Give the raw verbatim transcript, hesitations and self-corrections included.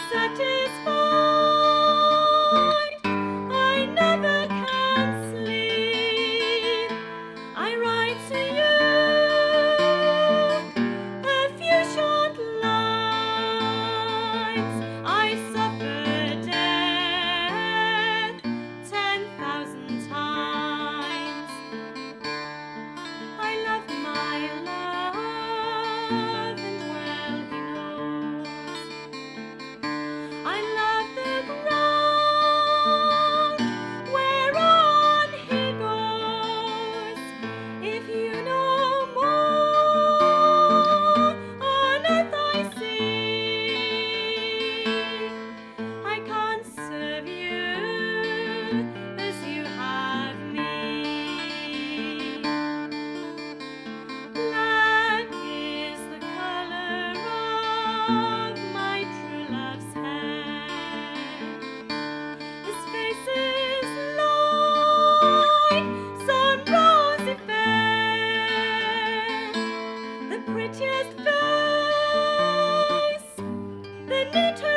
satisfied. I never can sleep. I write to you a few short lines. I suffer death ten thousand times. I love my love, and well he knows. I love the ground whereon he goes. If you know more, on earth I see. I can't serve you as you have me. Black is the color of my true love's hair. His face is like some rosy fair, the prettiest face, the neatest